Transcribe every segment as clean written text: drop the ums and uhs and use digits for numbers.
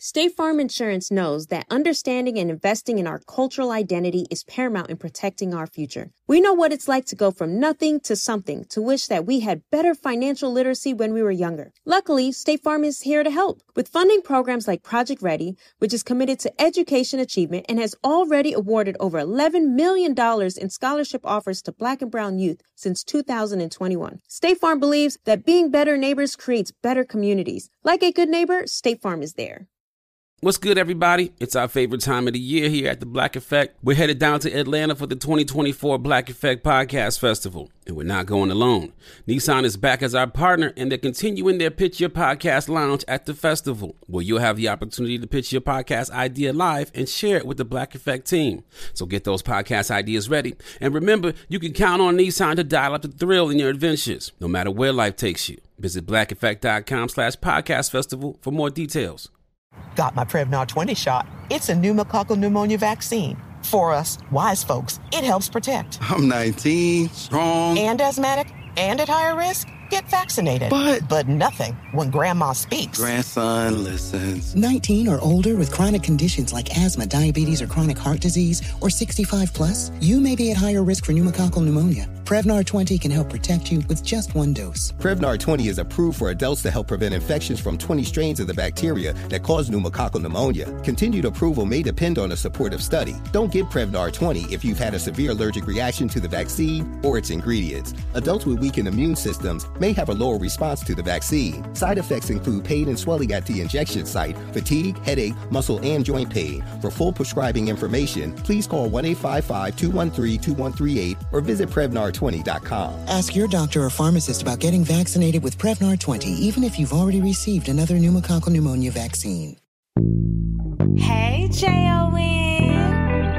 State Farm Insurance knows that understanding and investing in our cultural identity is paramount in protecting our future. We know what it's like to go from nothing to something, to wish that we had better financial literacy when we were younger. Luckily, State Farm is here to help with funding programs like Project Ready, which is committed to education achievement and has already awarded over $11 million in scholarship offers to Black and brown youth since 2021. State Farm believes that being better neighbors creates better communities. Like a good neighbor, State Farm is there. What's good, everybody? It's our favorite time of the year here at the Black Effect. We're headed down to Atlanta for the 2024 Black Effect Podcast Festival, and we're not going alone. Nissan is back as our partner, and they're continuing their Pitch Your Podcast Lounge at the festival, where you'll have the opportunity to pitch your podcast idea live and share it with the Black Effect team. So get those podcast ideas ready. And remember, you can count on Nissan to dial up the thrill in your adventures, no matter where life takes you. Visit blackeffect.com/podcast festival for more details. Got my Prevnar 20 shot. It's a pneumococcal pneumonia vaccine. For us, wise folks, it helps protect. I'm 19, strong. And asthmatic, and at higher risk. Get vaccinated. But nothing when grandma speaks. Grandson listens. 19 or older with chronic conditions like asthma, diabetes, or chronic heart disease, or 65 plus, you may be at higher risk for pneumococcal pneumonia. Prevnar 20 can help protect you with just one dose. Prevnar 20 is approved for adults to help prevent infections from 20 strains of the bacteria that cause pneumococcal pneumonia. Continued approval may depend on a supportive study. Don't get Prevnar 20 if you've had a severe allergic reaction to the vaccine or its ingredients. Adults with weakened immune systems may have a lower response to the vaccine. Side effects include pain and swelling at the injection site, fatigue, headache, muscle, and joint pain. For full prescribing information, please call 1-855-213-2138 or visit Prevnar20.com. Ask your doctor or pharmacist about getting vaccinated with Prevnar 20, even if you've already received another pneumococcal pneumonia vaccine. Hey, J-O-N.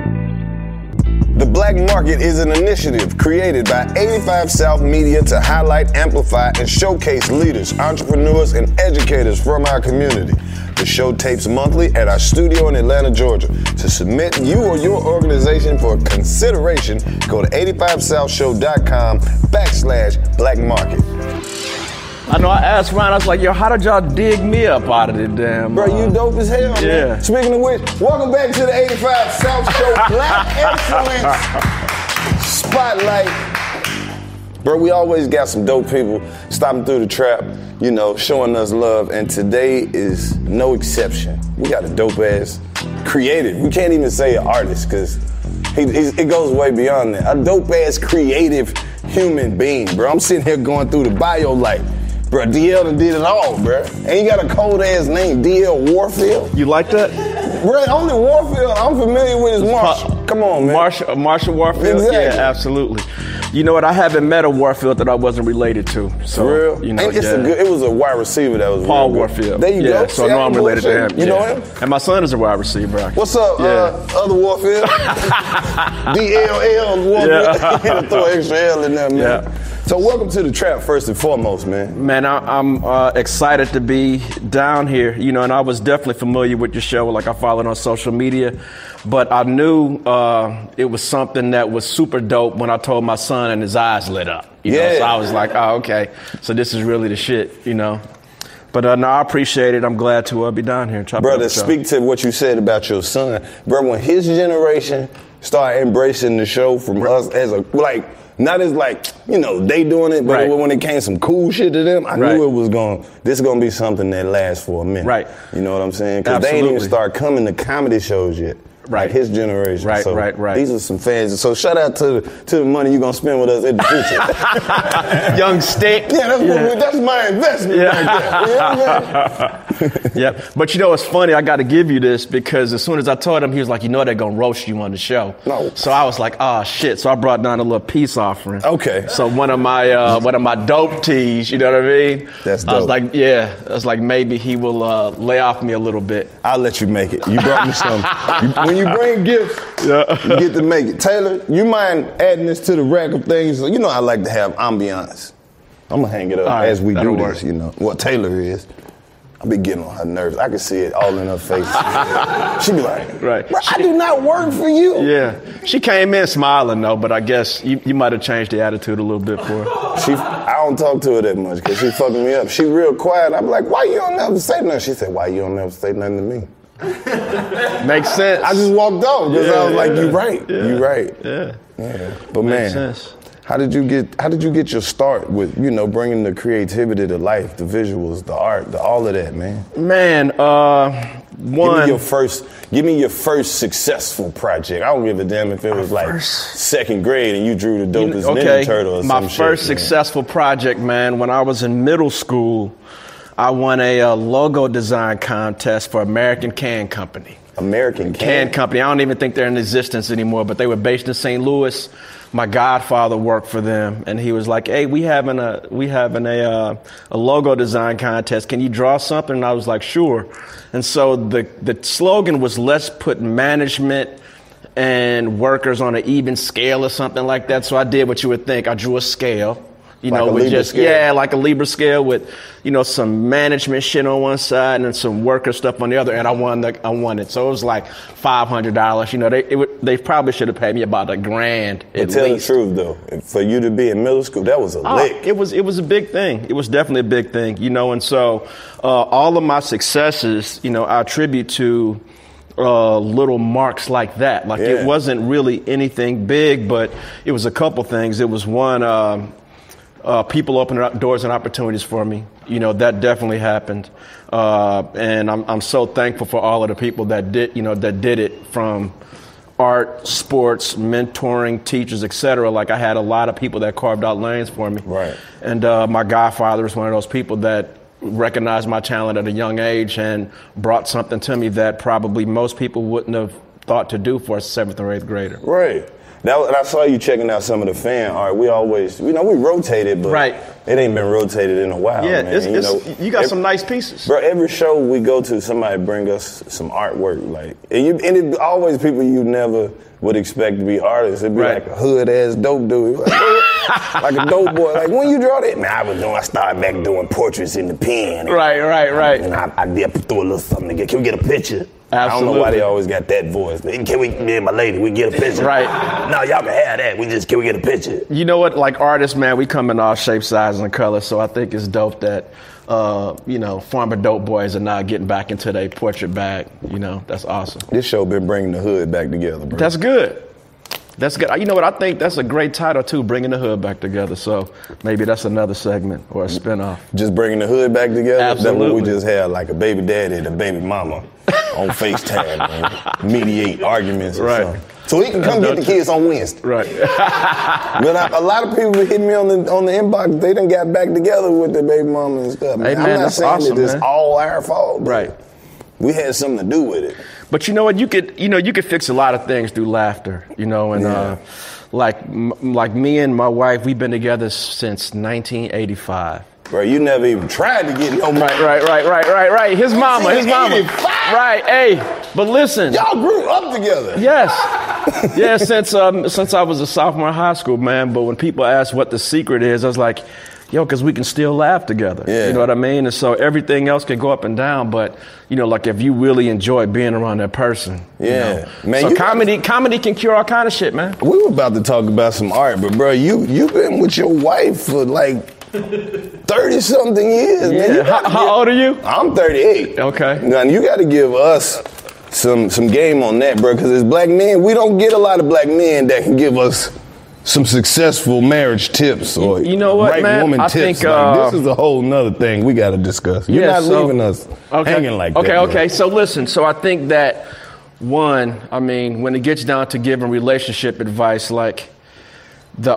The Black Market is an initiative created by 85 South Media to highlight, amplify, and showcase leaders, entrepreneurs, and educators from our community. The show tapes monthly at our studio in Atlanta, Georgia. To submit you or your organization for consideration, go to 85southshow.com/Black Market. I know I asked Ryan, I was like, yo, how did y'all dig me up out of the damn... Bro, you dope as hell, yeah. Man. Speaking of which, welcome back to the 85 South Show Black Excellence Spotlight. Bro, we always got some dope people stopping through the trap, you know, showing us love, and today is no exception. We got a dope-ass creative. We can't even say an artist, because it goes way beyond that. A dope-ass creative human being, bro. I'm sitting here going through the bio like, bro, DL done did it all, bro. And he got a cold-ass name, DL Warfield. You like that? Bro, only Warfield I'm familiar with is Marshall. Come on, man. Marshall Warfield? Exactly. Yeah, absolutely. You know what? I haven't met a Warfield that I wasn't related to. So, for real? You know, and it was a wide receiver that was Paul real Warfield. There you go. So I know I'm related to him. You know him? And my son is a wide receiver. What's up, other Warfield? DLL Warfield. Yeah. Throw an extra L in there, man. Yeah. So welcome to the trap first and foremost, man. Man, I'm excited to be down here, you know, and I was definitely familiar with your show, like I followed on social media, but I knew it was something that was super dope when I told my son and his eyes lit up, you know, so I was like, oh, okay, so this is really the shit, you know. But no, I appreciate it. I'm glad to be down here. Brother, speak to what you said about your son. Bro, when his generation started embracing the show from us as a, like, not as like, you know, they doing it, but when it came some cool shit to them, I knew it was this is going to be something that lasts for a minute. Right. You know what I'm saying? Because they ain't even start coming to comedy shows yet. Right. Like his generation. Right, so right. These are some fans. So shout out to the money you're going to spend with us in the future. Young Stick. Yeah, that's my investment right there. Yeah. But you know, it's funny. I got to give you this because as soon as I told him, he was like, you know, they're going to roast you on the show. No. So I was like, oh, shit. So I brought down a little peace offering. Okay. So one of my dope tees, you know what I mean? That's dope. I was like, maybe he will lay off me a little bit. I'll let you make it. You brought me something. When you bring gifts, you get to make it. Taylor, you mind adding this to the rack of things? You know I like to have ambiance. I'm going to hang it up as we do this, you know. What Taylor is. I be getting on her nerves. I can see it all in her face. She be like, right. I do not work for you. Yeah. She came in smiling, though, but I guess you might have changed the attitude a little bit for her. I don't talk to her that much because she fucking me up. She real quiet. I'm like, why you don't never say nothing? She said, why you don't never say nothing to me? Makes sense. I just walked off because I was like, you right. Yeah. You right. Yeah. But Makes man, sense. how did you get your start with, bringing the creativity to life, the visuals, the art, all of that, man? Man, Give me your first successful project. I don't give a damn if it was second grade and you drew the dopest Ninja Turtle or some shit. My first successful project, man, when I was in middle school, I won a logo design contest for American Can Company. American Can Company. I don't even think they're in existence anymore, but they were based in St. Louis. My godfather worked for them, and he was like, "Hey, we having a logo design contest. Can you draw something?" And I was like, "Sure." And so the slogan was, "Let's put management and workers on an even scale," or something like that. So I did what you would think. I drew a scale. Like a Libra scale with, some management shit on one side and then some worker stuff on the other, and I won it. So it was like $500. They probably should have paid me about $1,000 at least. Tell the truth though, for you to be in middle school, that was a lick. It was a big thing. It was definitely a big thing, and so all of my successes, I attribute to little marks like that. It wasn't really anything big, but it was a couple things. It was one. People opened up doors and opportunities for me. That definitely happened. And I'm so thankful for all of the people that did it, from art, sports, mentoring, teachers, etc. I had a lot of people that carved out lanes for me. Right. And my godfather was one of those people that recognized my talent at a young age and brought something to me that probably most people wouldn't have thought to do for a 7th or 8th grader. Right. And I saw you checking out some of the fan art. We always, we rotated, but it ain't been rotated in a while. Yeah, man. You got some nice pieces. Bro, every show we go to, somebody bring us some artwork. And it always people you never would expect to be artists. It'd be like a hood-ass dope dude. Like a dope boy. Like, when you draw that? Man, I started back doing portraits in the pen. Right. And I did throw a little something together. Can we get a picture? Absolutely. I don't know why they always got that voice. But can we, me and my lady, we get a picture? Right. No, y'all can have that. Can we get a picture? You know what? Like artists, man, we come in all shapes, sizes, and colors. So I think it's dope that, former dope boys are now getting back into their portrait bag. That's awesome. This show been bringing the hood back together, bro. That's good. That's good. You know what? I think that's a great title, too, Bringing the Hood Back Together. So maybe that's another segment or a spinoff. Just bringing the hood back together? Absolutely. That's what we just had, like a baby daddy and a baby mama on FaceTime, man. Mediate arguments or something. So he can come get the kids on Wednesday. Right. But a lot of people hit me on the inbox. They done got back together with their baby mama and stuff. Hey, man, I'm not saying awesome, that it's all our fault. Right. We had something to do with it. But you know what? You could fix a lot of things through laughter. Like me and my wife, we've been together since 1985. Bro, you never even tried to get no money. Right. His mama. Right. Hey, but listen. Y'all grew up together. Yes. Yeah, since I was a sophomore in high school, man. But when people ask what the secret is, I was like, because we can still laugh together. Yeah. You know what I mean? And so everything else can go up and down, but, if you really enjoy being around that person. Yeah. Man, so comedy can cure all kind of shit, man. We were about to talk about some art, but, bro, you've been with your wife for, 30-something years, man. How old are you? I'm 38. Okay. Now, you got to give us some game on that, bro, because as black men, we don't get a lot of black men that can give us some successful marriage tips or woman tips. This is a whole nother thing we got to discuss. You're not leaving us hanging like that. Okay. So listen, so I think that when it gets down to giving relationship advice, the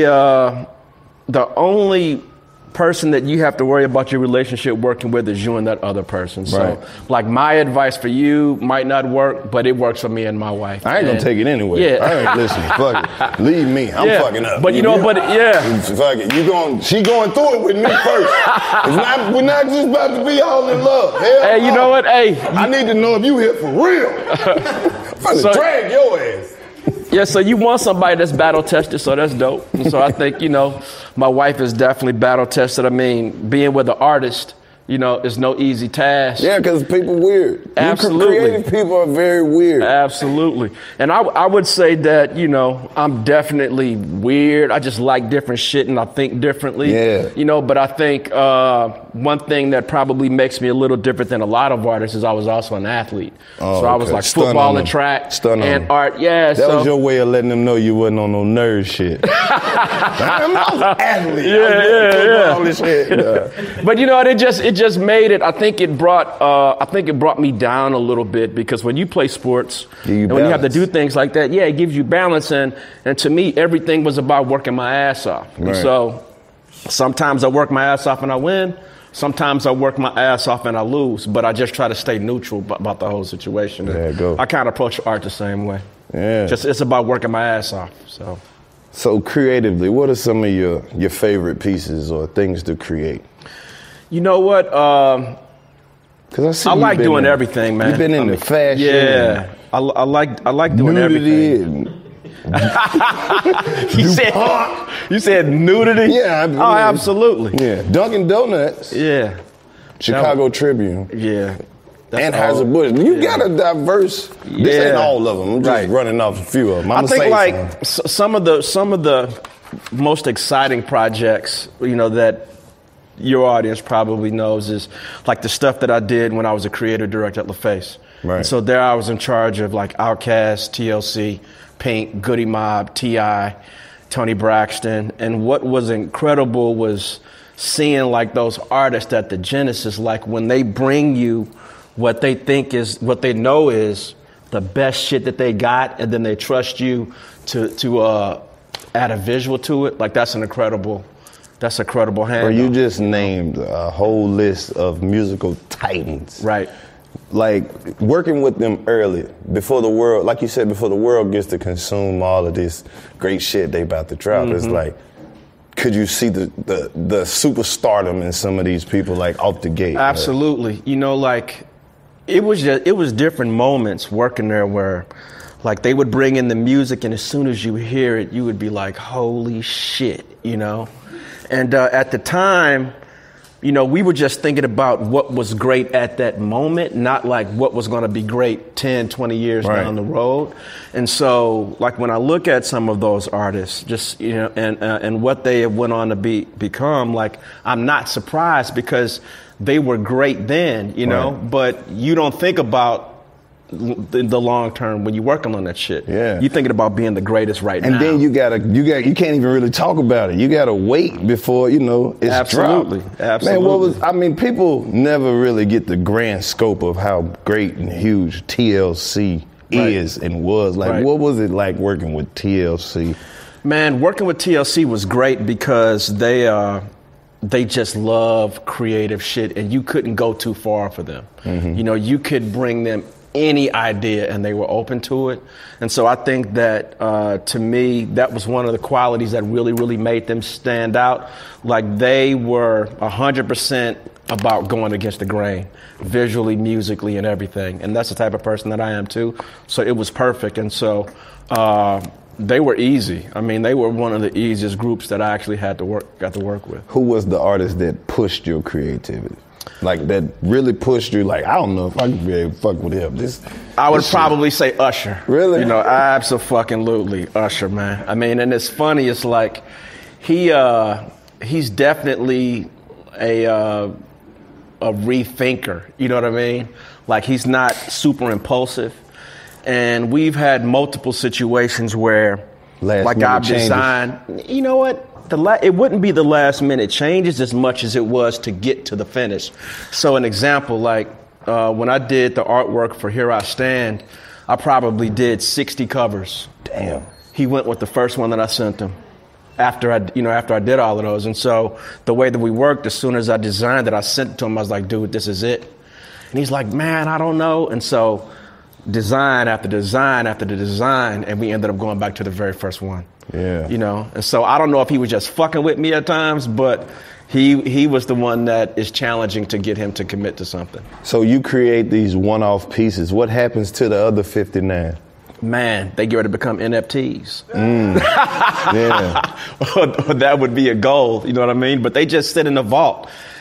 only person that you have to worry about your relationship working with is you and that other person. So, my advice for you might not work, but it works for me and my wife. I ain't gonna take it anyway. Yeah. I ain't listening. Fuck it. Leave me. I'm fucking up. But fuck it. She going through it with me first. We're not just about to be all in love. Hey, you know what? Hey, I need to know if you here for real. I'm gonna drag your ass. Yeah, so you want somebody that's battle tested, so that's dope. And so I think, my wife is definitely battle tested. Being with an artist, You know, it's no easy task. Yeah, because people weird. Absolutely. Creative people are very weird. Absolutely. And I would say that, you know, I'm definitely weird. I just like different shit and I think differently. Yeah. You know, but I think one thing that probably makes me a little different than a lot of artists is I was also an athlete. Oh, so I was like football and track and art. Yeah. That was your way of letting them know you wasn't on no nerd shit. I was an athlete. Yeah. All this shit. Yeah. But you know, it just made it. I think it brought me down a little bit because when you play sports and when you have to do things like that, yeah, it gives you balance. And to me, everything was about working my ass off. Right. And so sometimes I work my ass off and I win. Sometimes I work my ass off and I lose. But I just try to stay neutral about the whole situation. There you go. I kind of approach art the same way. Yeah. It's about working my ass off. So creatively, what are some of your favorite pieces or things to create? You know what? Because I like doing everything, man. You've been in the fashion. Yeah, I like doing everything. You said nudity? Yeah. Oh, absolutely. Yeah. Dunkin' Donuts. Yeah. Chicago Tribune. Yeah. Anheuser-Busch. You got a diverse. This ain't all of them. I'm just running off a few of them. I think like some of the most exciting projects, you know, that your audience probably knows is like the stuff that I did when I was a creative director at LaFace. Right. And so there I was in charge of like Outkast, TLC, Pink, Goody Mob, T.I., Tony Braxton. And what was incredible was seeing like those artists at the Genesis, like when they bring you what they think is, what they know is the best shit that they got, and then they trust you to add a visual to it. Like that's incredible handle. Or you just named a whole list of musical titans. Right. Like working with them early, before the world, like you said, before the world gets to consume all of this great shit they about to drop. Mm-hmm. It's like, could you see the superstardom in some of these people like off the gate? Absolutely. Right? You know, like it was different moments working there where like they would bring in the music and as soon as you hear it, you would be like, holy shit, you know? And at the time, you know, we were just thinking about what was great at that moment, not like what was going to be great 10, 20 years down the road. And so, like, when I look at some of those artists, just, you know, and what they went on to become, like, I'm not surprised because they were great then, you know, but you don't think about the long term when you're working on that shit. Yeah. You're thinking about being the greatest right now. And then you can't even really talk about it. You gotta wait before, you know, it's Absolutely. dropped. Absolutely. Man, people never really get the grand scope of how great and huge TLC is and was. Like, what was it like working with TLC? Man, working with TLC was great because they just love creative shit and you couldn't go too far for them. Mm-hmm. You know, you could bring them any idea and they were open to it. And so I think that to me, that was one of the qualities that really, really made them stand out. Like they were 100% about going against the grain, visually, musically, and everything. And that's the type of person that I am too. So it was perfect. And so they were easy. I mean, they were one of the easiest groups that I actually got to work with. Who was the artist that pushed your creativity? Like that really pushed you, like, I don't know if I could be able to fuck with him. I would probably say Usher. Really? You know, abso-fucking-lutely Usher, man. I mean, and it's funny, it's like he's definitely a rethinker, you know what I mean? Like he's not super impulsive. And we've had multiple situations where like I've designed, you know what? It wouldn't be the last minute changes as much as it was to get to the finish. So an example, like when I did the artwork for Here I Stand, I probably did 60 covers. Damn. He went with the first one that I sent him after I did all of those. And so the way that we worked, as soon as I designed it, I sent it to him. I was like, dude, this is it. And he's like, man, I don't know. And so design after design after the design, and we ended up going back to the very first one. Yeah. You know, and so I don't know if he was just fucking with me at times, but he was the one that is challenging to get him to commit to something. So you create these one-off pieces. What happens to the other 59? Man, they get ready to become NFTs. Yeah. That would be a goal, you know what I mean? But they just sit in the vault.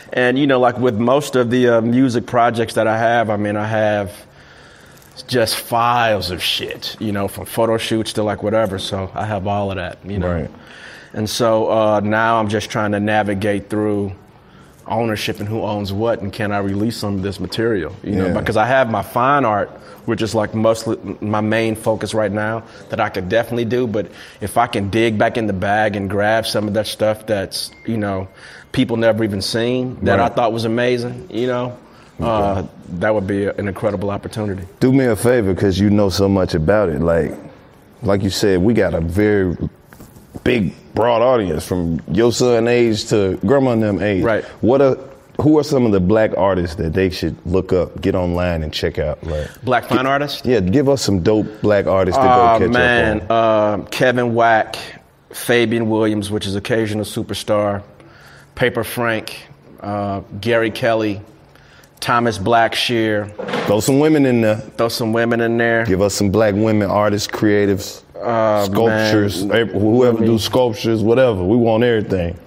And, you know, like with most of the music projects that I have, I mean, I have just files of shit, you know, from photo shoots to like whatever. So I have all of that, you know. Right. And so now I'm just trying to navigate through ownership and who owns what, and can I release some of this material, you know, because I have my fine art, which is like mostly my main focus right now that I could definitely do. But if I can dig back in the bag and grab some of that stuff that's, you know, people never even seen that I thought was amazing, you know, that would be an incredible opportunity. Do me a favor, because you know so much about it. Like you said, we got a very big, broad audience from your son age to grandma and them age. Right. Who are some of the black artists that they should look up, get online and check out? Black fine artists? Yeah, give us some dope black artists to go catch up on. Kevin Wack, Fabian Williams, which is occasional superstar, Paper Frank, Gary Kelly, Thomas Blackshear. Throw some women in there. Give us some black women artists, creatives, sculptures, whoever do sculptures, whatever. We want everything.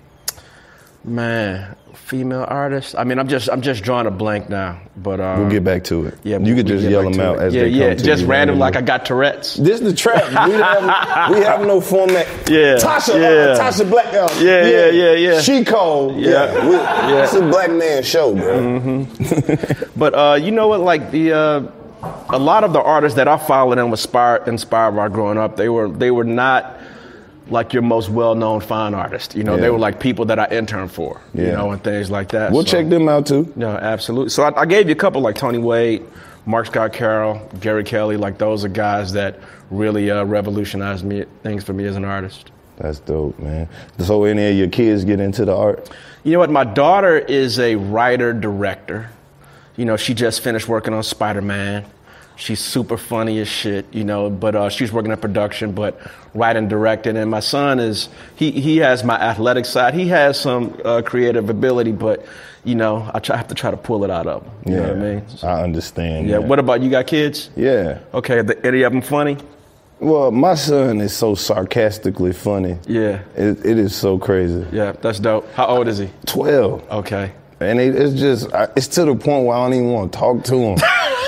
Man, female artists. I mean, I'm just drawing a blank now, but we'll get back to it. Yeah, you could just yell them out as they come to you. Just random, like I got Tourette's. This is the trap. We have no format. Yeah, Tasha Black. Yeah. She cold. Yeah. It's a black man show, bro. Mm-hmm. But you know what? Like a lot of the artists that I followed and was inspired by growing up, they were not like your most well-known fine artist. You know, they were like people that I interned for, you know, and things like that. We'll check them out too. No, absolutely. So I gave you a couple like Tony Wade, Mark Scott Carroll, Gary Kelly. Like those are guys that really revolutionized things for me as an artist. That's dope, man. So any of your kids get into the art? You know what? My daughter is a writer-director. You know, she just finished working on Spider-Man. She's super funny as shit, you know, but she's working in production, but writing, directing. And my son he has my athletic side. He has some creative ability, but, you know, I have to try to pull it out of him. You know what I mean? So, I understand. Yeah. What about, you got kids? Yeah. Okay. Any of them funny? Well, my son is so sarcastically funny. Yeah. It is so crazy. Yeah, that's dope. How old is he? 12. Okay. And it's to the point where I don't even want to talk to him.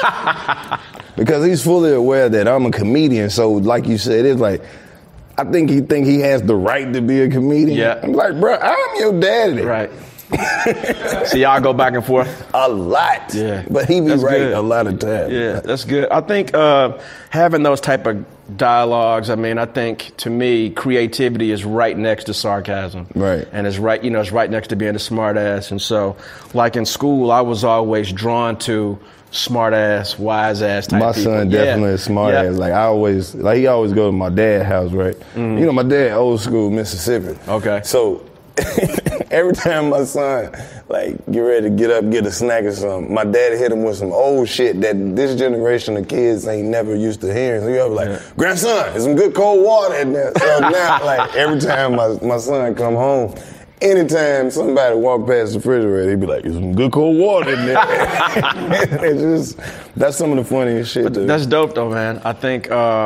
Because he's fully aware that I'm a comedian. So like you said, it's like, I think he has the right to be a comedian. Yeah. I'm like, bro, I'm your daddy. Right. So y'all go back and forth? A lot. Yeah. But he be that's right good. a lot of times. Yeah, that's good. I think having those type of dialogues, I mean, I think to me, creativity is right next to sarcasm. Right. And it's right next to being a smart ass. And so, like in school, I was always drawn to smart ass, wise ass type my people. My son definitely is smart ass. Like he always go to my dad's house, right? Mm-hmm. You know, my dad old school Mississippi. Okay. So every time my son get ready to get up, get a snack or something, my dad hit him with some old shit that this generation of kids ain't never used to hearing. So you be like, grandson, there's some good cold water in there. So now, every time my son come home, anytime somebody walk past the refrigerator, he'd be like, there's some good cold water in there. That's some of the funniest shit, dude. That's dope though, man. I think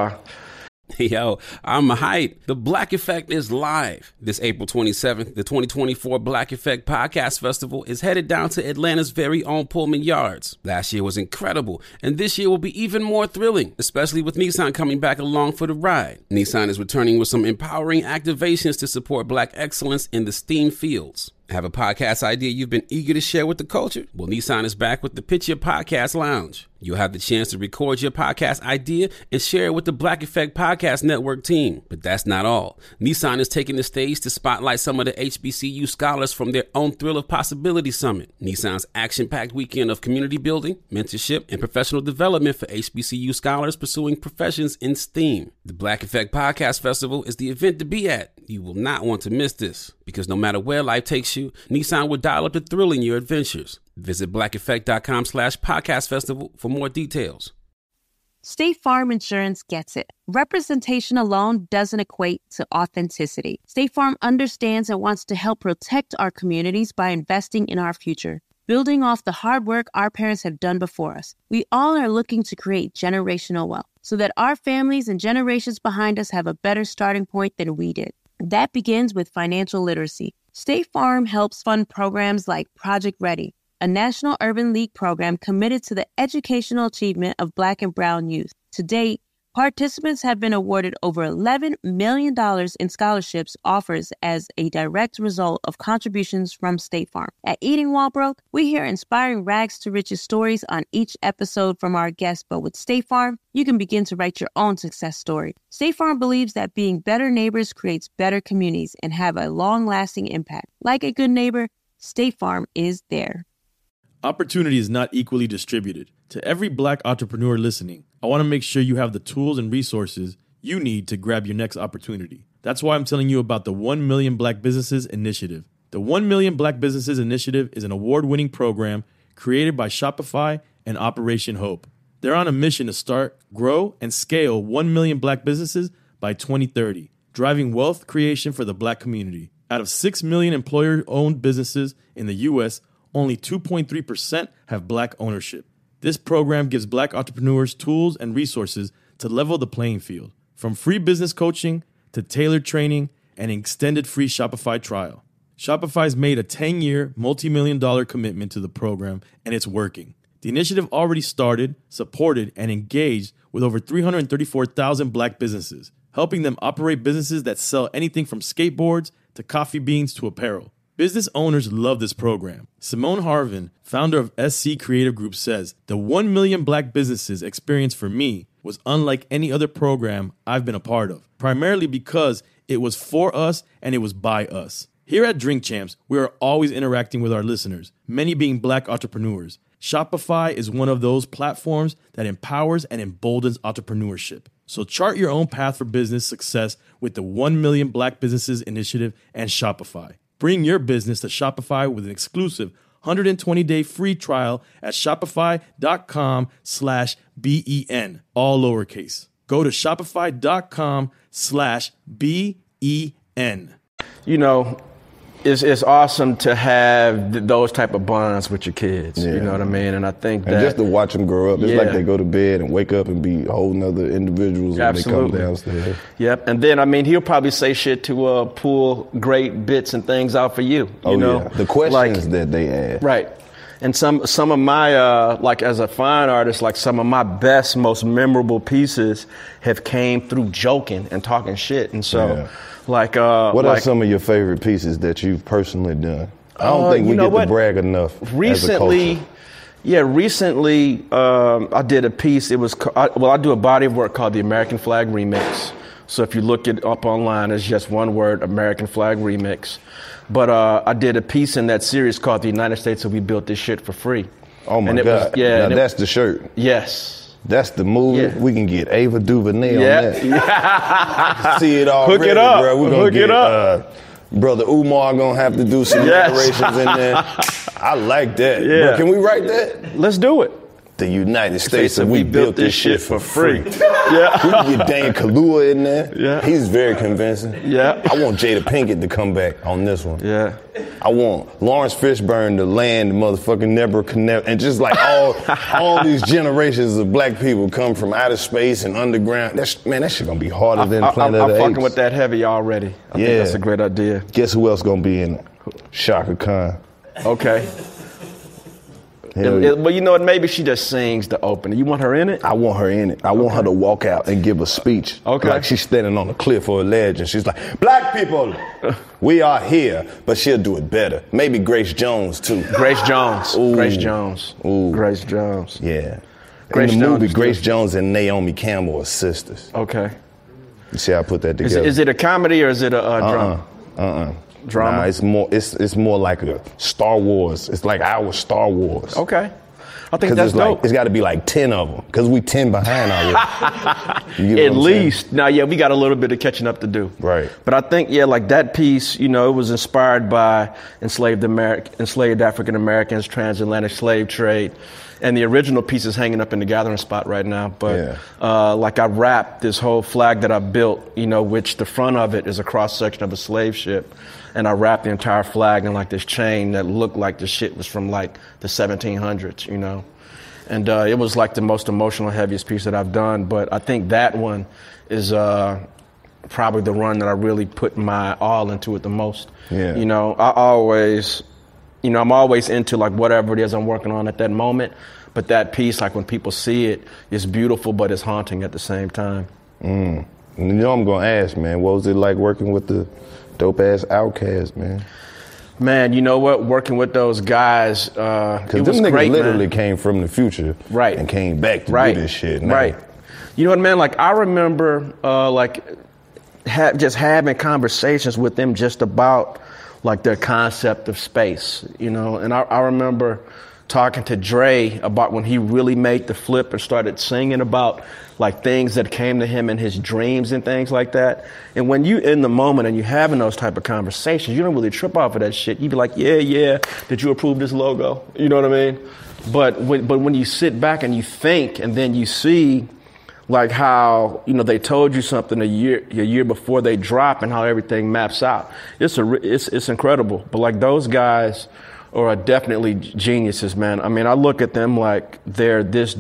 Yo, I'm hyped. The Black Effect is live. This April 27th, the 2024 Black Effect Podcast Festival is headed down to Atlanta's very own Pullman Yards. Last year was incredible, and this year will be even more thrilling, especially with Nissan coming back along for the ride. Nissan is returning with some empowering activations to support Black excellence in the STEAM fields. Have a podcast idea you've been eager to share with the culture? Well, Nissan is back with the Pitch Your Podcast Lounge. You'll have the chance to record your podcast idea and share it with the Black Effect Podcast Network team. But that's not all. Nissan is taking the stage to spotlight some of the HBCU scholars from their own Thrill of Possibility Summit, Nissan's action-packed weekend of community building, mentorship, and professional development for HBCU scholars pursuing professions in STEAM. The Black Effect Podcast Festival is the event to be at. You will not want to miss this, because no matter where life takes you, Nissan will dial up the thrill in your adventures. Visit blackeffect.com/podcast festival for more details. State Farm Insurance gets it. Representation alone doesn't equate to authenticity. State Farm understands and wants to help protect our communities by investing in our future, building off the hard work our parents have done before us. We all are looking to create generational wealth so that our families and generations behind us have a better starting point than we did. That begins with financial literacy. State Farm helps fund programs like Project Ready, a National Urban League program committed to the educational achievement of Black and Brown youth. To date, participants have been awarded over $11 million in scholarships offers as a direct result of contributions from State Farm. At Eating While Broke, we hear inspiring rags to riches stories on each episode from our guests, but with State Farm, you can begin to write your own success story. State Farm believes that being better neighbors creates better communities and have a long-lasting impact. Like a good neighbor, State Farm is there. Opportunity is not equally distributed. To every Black entrepreneur listening, I want to make sure you have the tools and resources you need to grab your next opportunity. That's why I'm telling you about the 1 Million Black Businesses Initiative. The 1 Million Black Businesses Initiative is an award-winning program created by Shopify and Operation Hope. They're on a mission to start, grow, and scale 1 million Black businesses by 2030, driving wealth creation for the Black community. Out of 6 million employer-owned businesses in the U.S., only 2.3% have Black ownership. This program gives Black entrepreneurs tools and resources to level the playing field, from free business coaching to tailored training and an extended free Shopify trial. Shopify's made a 10-year, multi-million-dollar commitment to the program, and it's working. The initiative already started, supported, and engaged with over 334,000 Black businesses, helping them operate businesses that sell anything from skateboards to coffee beans to apparel. Business owners love this program. Simone Harvin, founder of SC Creative Group, says, "The 1 million Black businesses experience for me was unlike any other program I've been a part of, primarily because it was for us and it was by us." Here at Drink Champs, we are always interacting with our listeners, many being Black entrepreneurs. Shopify is one of those platforms that empowers and emboldens entrepreneurship. So chart your own path for business success with the 1 Million Black Businesses Initiative and Shopify. Bring your business to Shopify with an exclusive 120-day free trial at shopify.com/BEN, all lowercase. Go to shopify.com/BEN. You know, it's awesome to have those type of bonds with your kids. Yeah. You know what I mean? And I think that... And just to watch them grow up, it's like they go to bed and wake up and be whole nother individuals when they come downstairs. Yep. And then, I mean, he'll probably say shit to pull great bits and things out for you. You know? Yeah. The questions that they ask. Right. And some of my, like as a fine artist, like some of my best, most memorable pieces have came through joking and talking shit. And so, what are some of your favorite pieces that you've personally done? I don't think we get to brag enough recently, as a culture. Recently, I did a piece. It was, I do a body of work called the American Flag Remix. So if you look it up online, it's just one word, American Flag Remix. But I did a piece in that series called The United States, and we built this shit for free. Oh, my God. Now, that's the shirt. Yes. That's the movie. Yeah. We can get Ava DuVernay on that. Yeah. See it all. Hook it up. Bro. We're going to get Brother Umar going to have to do some narrations in there. I like that. Yeah. Bro, can we write that? Let's do it. The United States, and we built this shit for free. Yeah. We can get Dan Kalua in there. Yeah. He's very convincing. Yeah. I want Jada Pinkett to come back on this one. Yeah. I want Lawrence Fishburne to land the motherfucking Nebuchadnezzar, and just like all these generations of Black people come from outer space and underground. That shit gonna be harder than Planet of the Apes. I'm fucking with that heavy already. I think that's a great idea. Guess who else gonna be in it? Shaka Khan. Okay. Well, you know what? Maybe she just sings the opening. You want her in it? I want her in it. I want her to walk out and give a speech. Okay. Like she's standing on a cliff or a ledge and she's like, "Black people, we are here." But she'll do it better. Maybe Grace Jones, too. Grace Jones. Ooh. Grace Jones. Ooh. Grace Jones. Yeah. In the movie, Grace Jones and Naomi Campbell are sisters. Okay. You see how I put that together? Is it a comedy or is it a drama? Drama? Nah, it's more like a Star Wars. It's like our Star Wars. Okay. I think that's dope. It's got to be like 10 of them because we 10 behind already. At least. Now, we got a little bit of catching up to do. Right. But I think, like that piece, it was inspired by enslaved African Americans, transatlantic slave trade. And the original piece is hanging up in the gathering spot right now. But I wrapped this whole flag that I built, which the front of it is a cross section of a slave ship. And I wrapped the entire flag in like this chain that looked like the shit was from like the 1700s, And it was like the most emotional, heaviest piece that I've done. But I think that one is probably the run that I really put my all into it the most. Yeah. You know, I'm always into like whatever it is I'm working on at that moment. But that piece, like when people see it, is beautiful, but it's haunting at the same time. You know, I'm gonna ask, man, what was it like working with the dope ass Outkast, man? Man, you know what? Working with those guys, it Because was them niggas great, literally man. came from the future, Right. and came back to Right. do this shit. Now. Right. You know what, man? Like I remember, just having conversations with them just about like their concept of space, you know. And I remember talking to Dre about when he really made the flip and started singing about like things that came to him in his dreams and things like that. And when you in the moment and you having those type of conversations, you don't really trip off of that shit. You be like, yeah, did you approve this logo? You know what I mean? But when you sit back and you think and then you see like how, you know, they told you something a year before they drop and how everything maps out. It's incredible. But like those guys are definitely geniuses, man. I mean, I look at them like they're this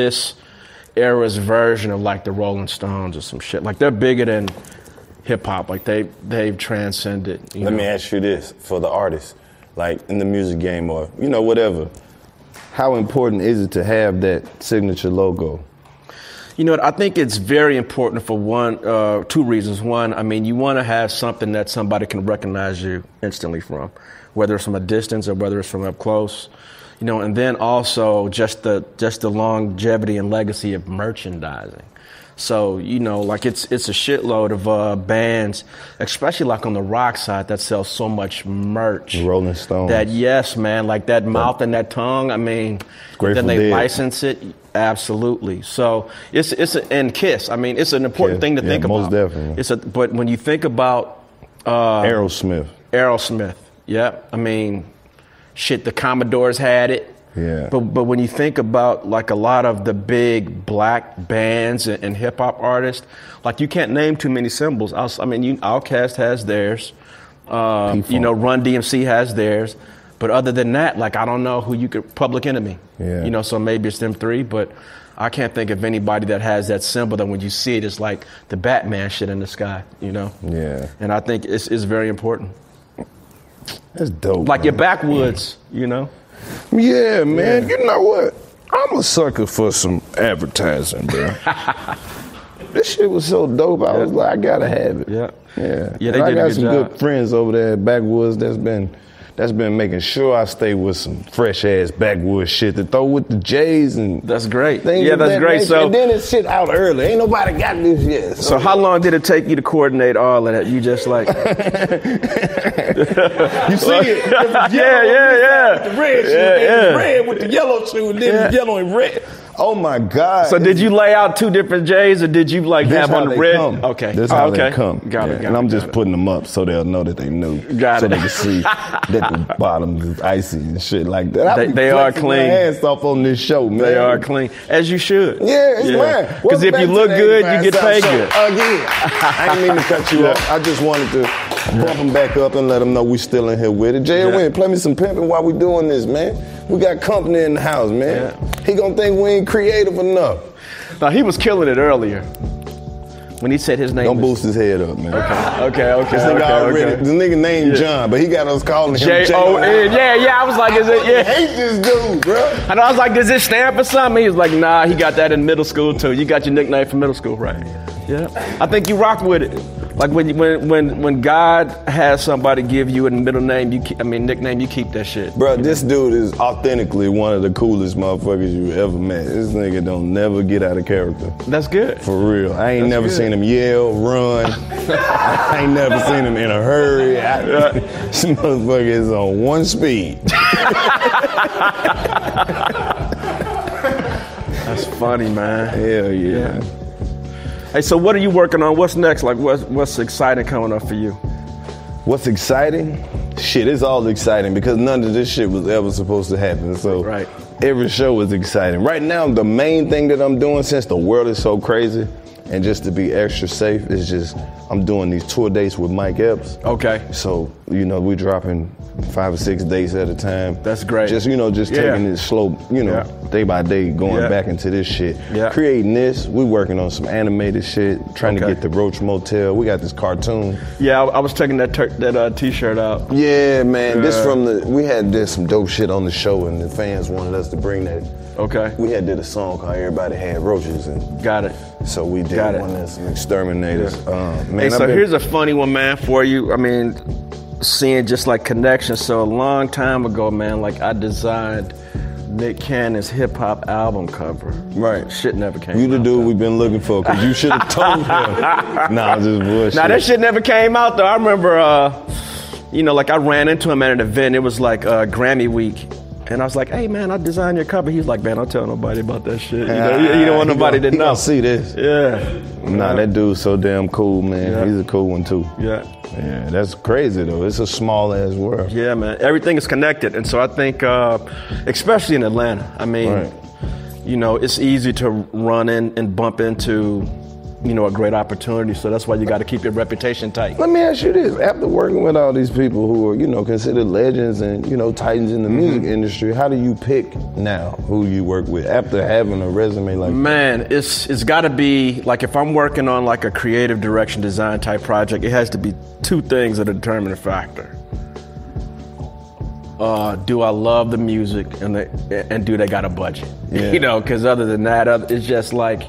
era's version of like the Rolling Stones or some shit. Like they're bigger than hip hop. Like they've transcended. Let me ask you this for the artists, like in the music game or, you know, whatever. How important is it to have that signature logo? You know what, I think it's very important for two reasons. One, I mean, you want to have something that somebody can recognize you instantly from, whether it's from a distance or whether it's from up close. You know, and then also just the longevity and legacy of merchandising. So, you know, like it's a shitload of bands, especially like on the rock side, that sell so much merch. Rolling Stones. That, yes, man, like that mouth and that tongue, I mean, then they license it. Absolutely. So and Kiss. I mean, it's an important thing to think about. Most definitely. But when you think about Aerosmith. Yeah. I mean, shit, the Commodores had it. Yeah. But when you think about like a lot of the big black bands and hip hop artists, like you can't name too many symbols. I mean, Outkast has theirs. You know, Run DMC has theirs. But other than that, like I don't know who you could. Public Enemy. Yeah. You know, so maybe it's them three. But I can't think of anybody that has that symbol that when you see it, it's like the Batman shit in the sky. You know. Yeah. And I think it's very important. That's dope. Like man. your backwoods, you know. Yeah, man. You know what? I'm a sucker for some advertising, bro. This shit was so dope. I was like, I gotta have it. Yeah. Yeah. Yeah, I got some job. good friends over there at Backwoods that's been making sure I stay with some fresh ass backwoods shit to throw with the J's and that's great. things Yeah, of that's that great. nature. So and then it's shit out early. Ain't nobody got this yet. So how long did it take you to coordinate all of that? You just like you see it? Yeah. The red shoe, then it's red with the yellow shoe, and then it's yellow and red. Oh my God! So did you lay out two different J's, or did you like have on the red? Come. Okay, This how they come. Got it. And I'm just putting them up so they'll know that they knew. Got so it. they can see that the bottom is icy and shit like that. They are clean. My hands off on this show, man. They are clean, as you should. Yeah, it's mine. Because if you look good, you get paid good. Again, I ain't mean to cut you off. I just wanted to bump them back up and let them know we still in here with it. J.O.N., play me some pimping while we doing this, man. We got company in the house, man. He gonna think we ain't creative enough. Now, he was killing it earlier when he said his name. Don't boost his head up, man. Okay. This nigga named John, but he got us calling him J-O-N. Yeah. I was like, is it? Yeah. I hate this dude, bro. And I was like, does this stand for something? He was like, nah, he got that in middle school too. You got your nickname from middle school, right? Yeah. I think you rock with it. Like when God has somebody give you a middle name, nickname, you keep that shit. Bro, this dude is authentically one of the coolest motherfuckers you ever met. This nigga don't never get out of character. That's good. For real. I ain't never seen him yell, run. I ain't never seen him in a hurry. This motherfucker is on one speed. That's funny, man. Hell yeah. Hey, so what are you working on? What's next? Like, what's exciting coming up for you? What's exciting? Shit, it's all exciting because none of this shit was ever supposed to happen. So every show is exciting. Right now, the main thing that I'm doing, since the world is so crazy, and just to be extra safe, is just I'm doing these tour dates with Mike Epps. Okay. So You know, we dropping 5 or 6 days at a time. That's great. Just, you know, taking it slow, you know, day by day, going back into this shit. Yeah. Creating this, we working on some animated shit, trying to get the Roach Motel. We got this cartoon. Yeah, I was taking that t-shirt out. Yeah, man. This we did some dope shit on the show, and the fans wanted us to bring that. Okay. We did a song called Everybody Had Roaches. And got it. So we did one of some exterminators. Man, hey, so here's a funny one, man, for you. I mean, seeing just like connections. So a long time ago, man, like I designed Nick Cannon's hip hop album cover. Right. Shit never came out. You the dude we've been looking for, because you should have told him. Nah, just bullshit. Nah, that shit never came out, though. I remember, you know, like I ran into him at an event. It was like Grammy week. And I was like, hey, man, I designed your cover. He's like, man, don't tell nobody about that shit. You don't want nobody to know. He gonna see this. Yeah. Nah, that dude's so damn cool, man. Yeah. He's a cool one, too. Yeah. Yeah, that's crazy, though. It's a small-ass world. Yeah, man. Everything is connected. And so I think, especially in Atlanta, I mean, you know, it's easy to run in and bump into, you know, a great opportunity. So that's why you got to keep your reputation tight. Let me ask you this. After working with all these people who are, you know, considered legends and, you know, titans in the music industry, how do you pick now who you work with after having a resume like that? Man, it's got to be, like if I'm working on like a creative direction design type project, it has to be two things that are determining factor. Do I love the music and do they got a budget? Yeah. You know, because other than that, it's just like,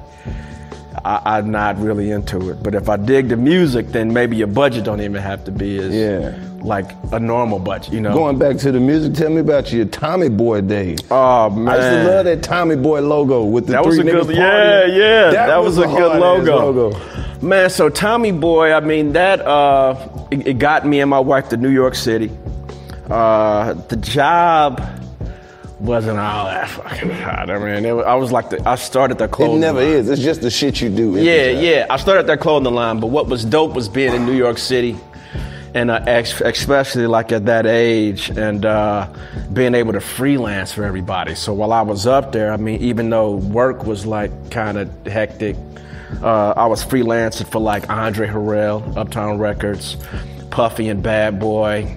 I'm not really into it. But if I dig the music, then maybe your budget don't even have to be as like a normal budget, you know? Going back to the music, tell me about your Tommy Boy days. Oh, man. I used to love that Tommy Boy logo with the that three was a niggas good, partying. Yeah. That was a good logo. logo. Man, so Tommy Boy, I mean, that, it got me and my wife to New York City. The job wasn't all that fucking hot. I mean, I was like, I started the clothing line. It never is. It's just the shit you do. Yeah. I started that clothing line, but what was dope was being in New York City, and especially like at that age, and being able to freelance for everybody. So while I was up there, I mean, even though work was like kind of hectic, I was freelancing for like Andre Harrell, Uptown Records, Puffy and Bad Boy.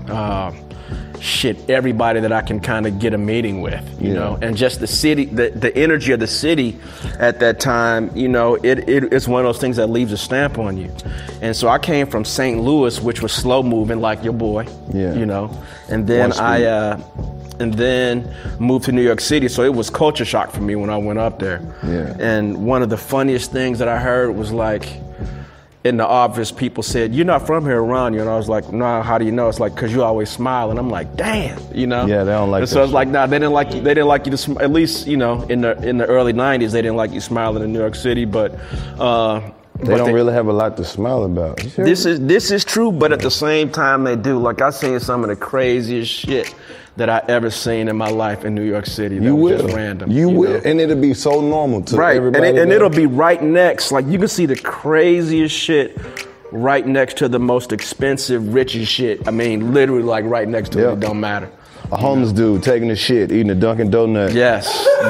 Everybody that I can kind of get a meeting with, you know, and just the city, the energy of the city at that time, you know, it's one of those things that leaves a stamp on you. And so I came from St. Louis, which was slow moving like your boy, you know, and then and then moved to New York City. So it was culture shock for me when I went up there. Yeah. And one of the funniest things that I heard was like, in the office, people said, "You're not from here around you." And I was like, "No, how do you know?" It's like, "Cause you always smile." And I'm like, "Damn," you know? Yeah, they don't like and that. So I was like, "Nah, they didn't like you. They didn't like you to at least, you know, in the early '90s, they didn't like you smiling in New York City." But they don't really have a lot to smile about. Sure? This is true, but at the same time, they do. Like, I've seen some of the craziest shit that I ever seen in my life in New York City. That was just random. You will, know? And it'll be so normal to everybody. And it'll be right next. Like, you can see the craziest shit right next to the most expensive, richest shit. I mean, literally, like right next to it. It don't matter. A homeless dude taking a shit, eating a Dunkin' Donut. Yes.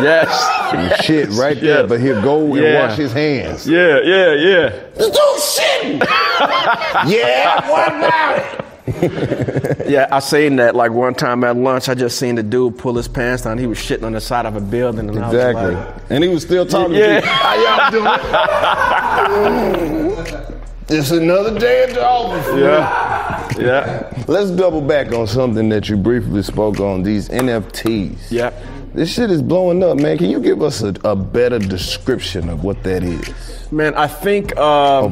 Shit right there, but he'll go and wash his hands. Yeah. This dude's shitting. Yeah, what about it? Yeah, I seen that like one time at lunch. I just seen the dude pull his pants down. He was shitting on the side of a building. And exactly. I was like, and he was still talking to you. How y'all doing? It's another day at the office. Yeah. Let's double back on something that you briefly spoke on, these NFTs. Yeah. This shit is blowing up, man. Can you give us a better description of what that is? Man, I think the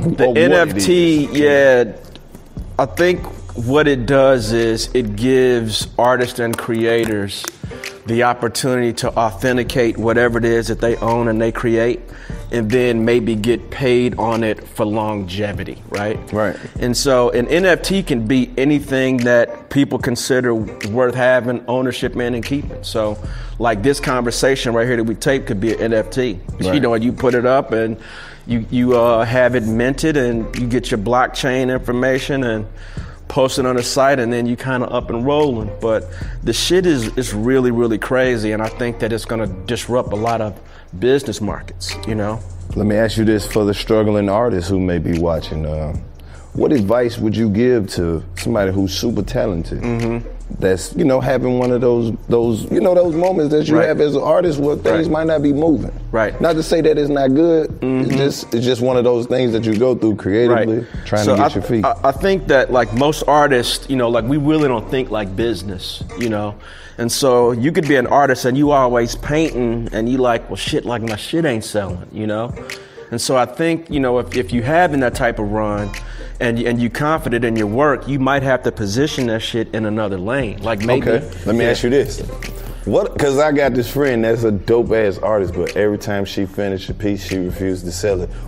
NFT, I think what it does is it gives artists and creators the opportunity to authenticate whatever it is that they own and they create, and then maybe get paid on it for longevity, right? Right. And so an NFT can be anything that people consider worth having ownership in and keeping. So like this conversation right here that we tape could be an NFT. Right. You know, you put it up and you have it minted and you get your blockchain information and post it on the site, and then you kind of up and rolling. But the shit is really, really crazy, and I think that it's going to disrupt a lot of business markets, you know? Let me ask you this for the struggling artists who may be watching. what advice would you give to somebody who's super talented? That's, having one of those moments that you have as an artist where things might not be moving. Right. Not to say that it's not good. It's just one of those things that you go through creatively, trying to get your feet. I think that like most artists, like we really don't think like business, And so you could be an artist and you always painting and you like, well, shit, like my shit ain't selling, And so I think, if you having that type of run and you confident in your work, you might have to position that shit in another lane. Like maybe. Okay, let me ask you this. Because I got this friend that's a dope ass artist, but every time she finished a piece, she refused to sell it.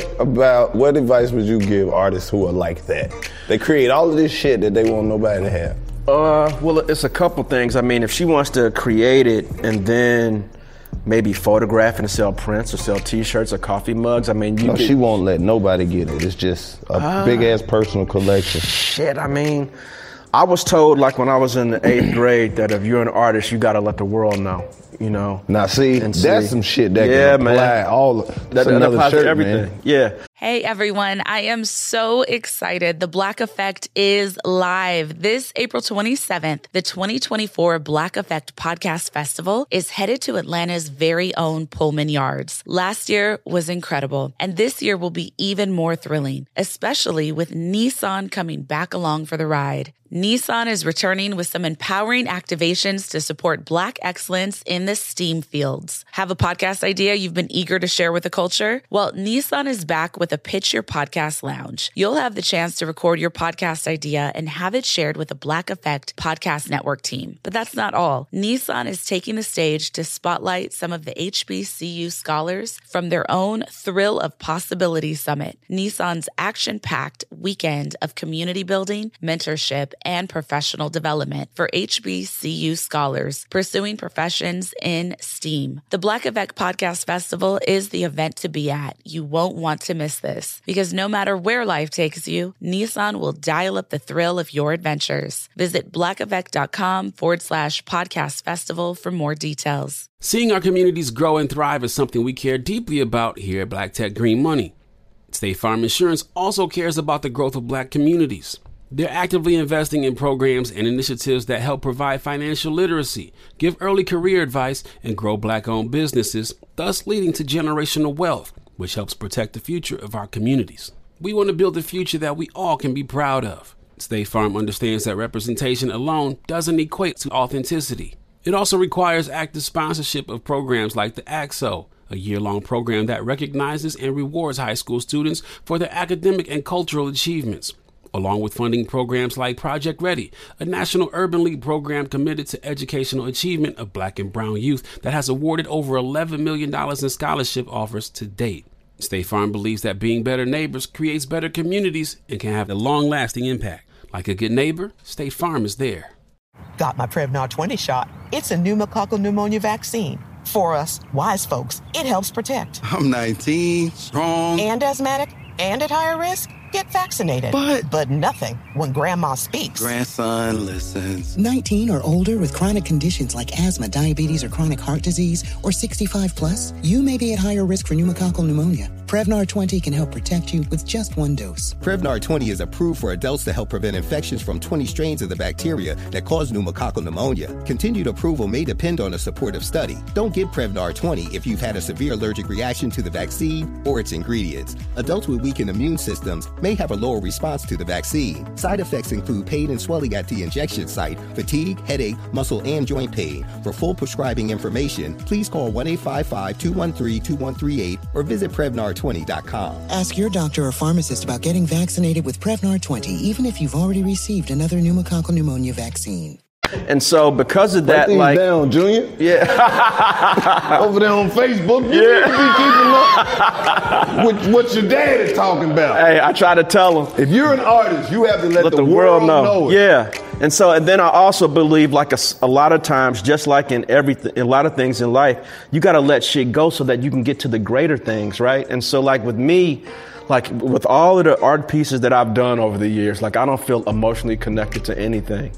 What advice would you give artists who are like that? They create all of this shit that they want nobody to have. Well, it's a couple things. I mean, if she wants to create it and then maybe photograph and sell prints or sell T-shirts or coffee mugs. I mean, she won't let nobody get it. It's just a big-ass personal collection. Shit, I mean, I was told, like, when I was in the 8th grade that if you're an artist, you got to let the world know, Now, that's some shit that can apply that applies to everything. Man. Yeah. Hey everyone, I am so excited. The Black Effect is live. This April 27th, the 2024 Black Effect Podcast Festival is headed to Atlanta's very own Pullman Yards. Last year was incredible, and this year will be even more thrilling, especially with Nissan coming back along for the ride. Nissan is returning with some empowering activations to support Black excellence in the STEAM fields. Have a podcast idea you've been eager to share with the culture? Well, Nissan is back with a Pitch Your Podcast Lounge. You'll have the chance to record your podcast idea and have it shared with the Black Effect Podcast Network team. But that's not all. Nissan is taking the stage to spotlight some of the HBCU scholars from their own Thrill of Possibility Summit, Nissan's action-packed weekend of community building, mentorship, and professional development for HBCU scholars pursuing professions in STEAM. The Black Effect Podcast Festival is the event to be at. You won't want to miss this because no matter where life takes you, Nissan will dial up the thrill of your adventures. Visit blackeffect.com/podcast festival for more details. Seeing our communities grow and thrive is something we care deeply about here at Black Tech Green Money. State Farm Insurance also cares about the growth of Black communities. They're actively investing in programs and initiatives that help provide financial literacy, give early career advice, and grow Black-owned businesses, thus leading to generational wealth, which helps protect the future of our communities. We want to build a future that we all can be proud of. State Farm understands that representation alone doesn't equate to authenticity. It also requires active sponsorship of programs like the AXO, a year-long program that recognizes and rewards high school students for their academic and cultural achievements, along with funding programs like Project Ready, a National Urban League program committed to educational achievement of Black and brown youth that has awarded over $11 million in scholarship offers to date. State Farm believes that being better neighbors creates better communities and can have a long-lasting impact. Like a good neighbor, State Farm is there. Got my Prevnar 20 shot. It's a pneumococcal pneumonia vaccine. For us, wise folks, it helps protect. I'm 19, strong. And asthmatic, and at higher risk. Get vaccinated. But nothing when grandma speaks. Grandson listens. 19 or older with chronic conditions like asthma, diabetes, or chronic heart disease, or 65 plus, you may be at higher risk for pneumococcal pneumonia. Prevnar 20 can help protect you with just one dose. Prevnar 20 is approved for adults to help prevent infections from 20 strains of the bacteria that cause pneumococcal pneumonia. Continued approval may depend on a supportive study. Don't get Prevnar 20 if you've had a severe allergic reaction to the vaccine or its ingredients. Adults with weakened immune systems may have a lower response to the vaccine. Side effects include pain and swelling at the injection site, fatigue, headache, muscle, and joint pain. For full prescribing information, please call 1-855-213-2138 or visit Prevnar20.com. Ask your doctor or pharmacist about getting vaccinated with Prevnar 20, even if you've already received another pneumococcal pneumonia vaccine. And so because of that, like down, Junior. Yeah. Over there on Facebook, you need to be keeping up with what your dad is talking about. Hey, I try to tell him. If you're an artist, you have to let the world know it. Yeah. And then I also believe, like a lot of times, just like in everything, a lot of things in life, you got to let shit go so that you can get to the greater things, right? And so, like with me, like with all of the art pieces that I've done over the years, like I don't feel emotionally connected to anything,